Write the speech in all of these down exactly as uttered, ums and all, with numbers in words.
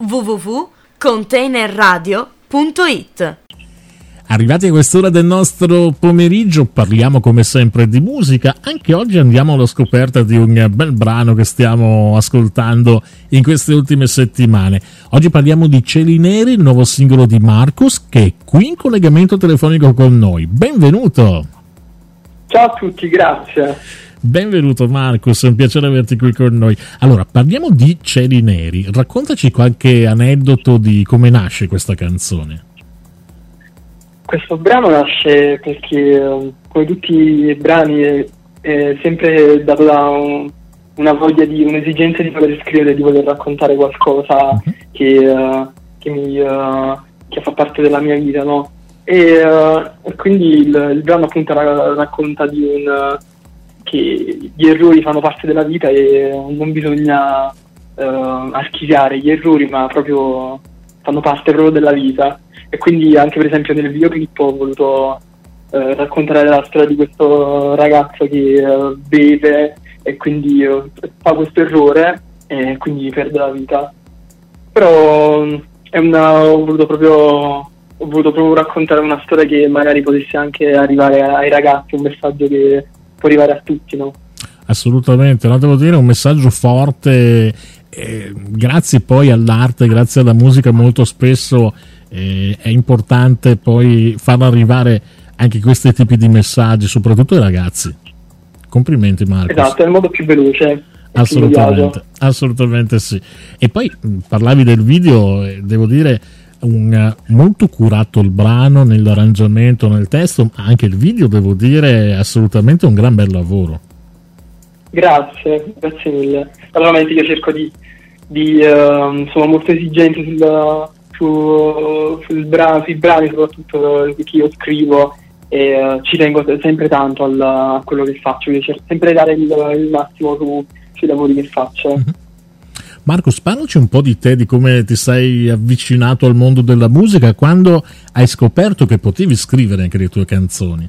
w w w punto container radio punto it. Arrivati a quest'ora del nostro pomeriggio parliamo come sempre di musica. Anche oggi andiamo alla scoperta di un bel brano che stiamo ascoltando in queste ultime settimane. Oggi parliamo di Cieli Neri, il nuovo singolo di Marcus, che è qui in collegamento telefonico con noi. Benvenuto! Ciao a tutti, grazie. Benvenuto Marcus, è un piacere averti qui con noi. Allora, parliamo di Cieli Neri. Raccontaci qualche aneddoto di come nasce questa canzone. Questo brano nasce perché, come tutti i brani, è, è sempre dato da un, una voglia di, un'esigenza di voler scrivere, di voler raccontare qualcosa uh-huh. che, uh, che, mi, uh, che fa parte della mia vita, no? E uh, quindi il, il brano appunto racconta di un... Uh, che gli errori fanno parte della vita e non bisogna uh, archiviare gli errori, ma proprio fanno parte proprio della vita. E quindi anche per esempio nel videoclip ho voluto uh, raccontare la storia di questo ragazzo che uh, beve e quindi uh, fa questo errore e quindi perde la vita. Però è una, ho voluto proprio ho voluto proprio raccontare una storia che magari potesse anche arrivare ai ragazzi, un messaggio che può arrivare a tutti, no? Assolutamente, no, devo dire un messaggio forte, eh, grazie poi all'arte, grazie alla musica molto spesso eh, è importante poi farlo arrivare anche questi tipi di messaggi, soprattutto ai ragazzi. Complimenti Marcos. Esatto, è il modo più veloce. Assolutamente, assolutamente sì. E poi parlavi del video, eh, devo dire un molto curato il brano nell'arrangiamento, nel testo, ma anche il video, devo dire, è assolutamente un gran bel lavoro. Grazie, grazie mille. Naturalmente io cerco di, di uh, sono molto esigente sul, su, sul brano, sui brani, soprattutto che io scrivo, e uh, ci tengo sempre tanto al, a quello che faccio, io cerco sempre di dare il, il massimo su, sui lavori che faccio. Mm-hmm. Marcos, parlaci un po' di te, di come ti sei avvicinato al mondo della musica, quando hai scoperto che potevi scrivere anche le tue canzoni.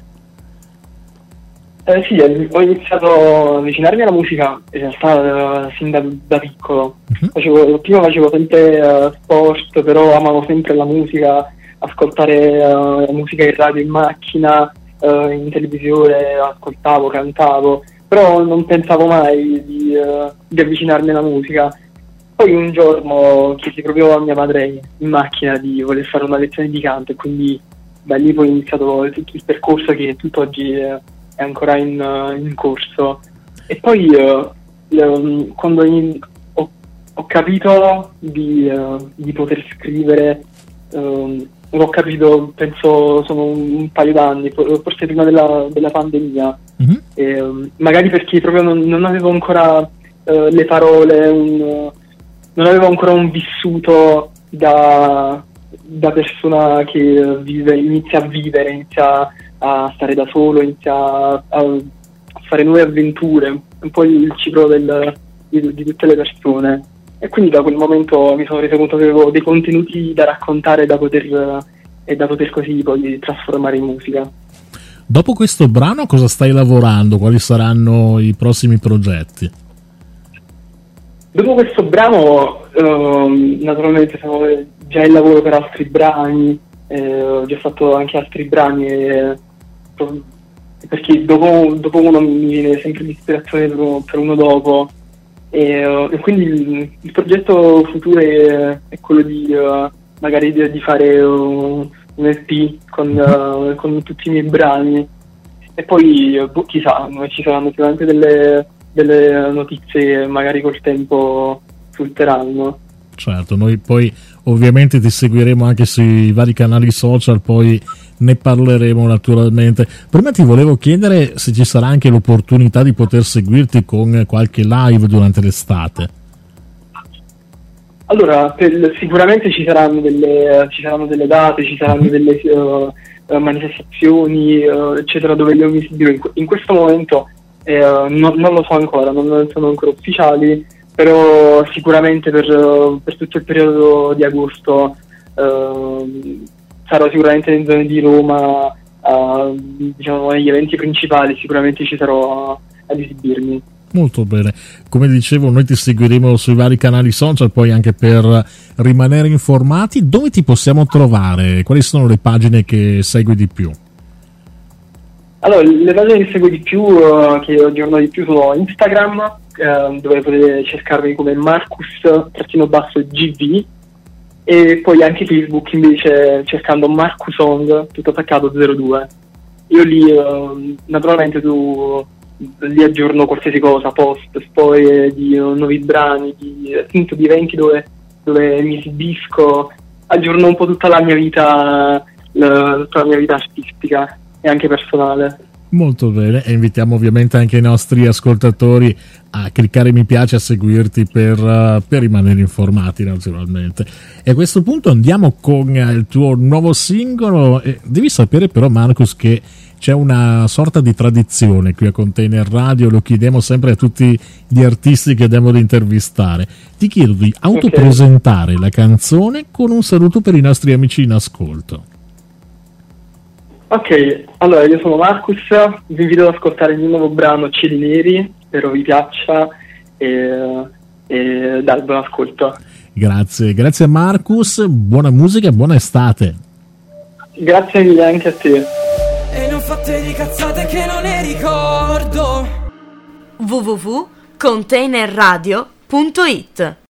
Eh sì, ho iniziato a avvicinarmi alla musica in realtà uh, sin da, da piccolo. Uh-huh. Facevo, prima facevo sempre uh, sport, però amavo sempre la musica, ascoltare uh, la musica in radio, in macchina, uh, in televisione, ascoltavo, cantavo, però non pensavo mai di, uh, di avvicinarmi alla musica. Poi un giorno chiesi proprio a mia madre in macchina di voler fare una lezione di canto e quindi da lì poi è iniziato tutto il percorso che tutt'oggi è ancora in, in corso. E poi uh, quando in, ho, ho capito di, uh, di poter scrivere, uh, l'ho capito, penso sono un, un paio d'anni, forse prima della, della pandemia. Mm-hmm. E, um, magari perché proprio non, non avevo ancora uh, le parole, un... non avevo ancora un vissuto da, da persona che vive, inizia a vivere, inizia a stare da solo, inizia a, a fare nuove avventure, un po' il ciclo del, di, di tutte le persone. E quindi da quel momento mi sono reso conto che avevo dei contenuti da raccontare da poter, e da poter così poi trasformare in musica. Dopo questo brano cosa stai lavorando? Quali saranno i prossimi progetti? Dopo questo brano, ehm, naturalmente sono già in lavoro per altri brani, eh, ho già fatto anche altri brani, eh, perché dopo, dopo uno mi viene sempre l'ispirazione per uno, per uno dopo, e, e quindi il, il progetto futuro è, è quello di uh, magari di, di fare uh, un E P con, uh, con tutti i miei brani, e poi boh, chissà, ci saranno sicuramente delle... delle notizie magari col tempo sulteranno. Certo, noi poi ovviamente ti seguiremo anche sui vari canali social, poi ne parleremo naturalmente. Prima ti volevo chiedere se ci sarà anche l'opportunità di poter seguirti con qualche live durante l'estate. Allora, per, sicuramente ci saranno delle ci saranno delle date, ci saranno delle uh, manifestazioni, uh, eccetera, dove io mi esibirò. In, in questo momento Eh, non, non lo so ancora, non sono ancora ufficiali, però sicuramente per, per tutto il periodo di agosto eh, sarò sicuramente in zone di Roma, eh, diciamo negli eventi principali, sicuramente ci sarò ad esibirmi. Molto bene, come dicevo noi ti seguiremo sui vari canali social, poi anche per rimanere informati. Dove ti possiamo trovare? Quali sono le pagine che segui di più? Allora, le pagine che seguo di più, uh, che aggiorno di più, sono Instagram, uh, dove potete cercarmi come Marcus-G V, e poi anche Facebook invece cercando Marcus Song, tutto attaccato zero due. Io lì uh, naturalmente tu lì aggiorno qualsiasi cosa, post, storie di uh, nuovi brani, di, appunto, di eventi dove, dove mi esibisco, aggiorno un po' tutta la mia vita, la, tutta la mia vita artistica e anche personale. Molto bene, e invitiamo ovviamente anche i nostri ascoltatori a cliccare mi piace, a seguirti per, uh, per rimanere informati naturalmente. E a questo punto andiamo con uh, il tuo nuovo singolo. E devi sapere però, Marcus, che c'è una sorta di tradizione qui a Container Radio, lo chiediamo sempre a tutti gli artisti che andiamo ad intervistare. Ti chiedo di autopresentare okay. la canzone con un saluto per i nostri amici in ascolto. Ok, allora io sono Marcus, vi invito ad ascoltare il mio nuovo brano Cieli Neri, spero vi piaccia e, e dai, buon ascolto. Grazie, grazie a Marcus, buona musica e buona estate. Grazie mille anche a te. E non fate di cazzate che non ne ricordo. w w w punto container radio punto it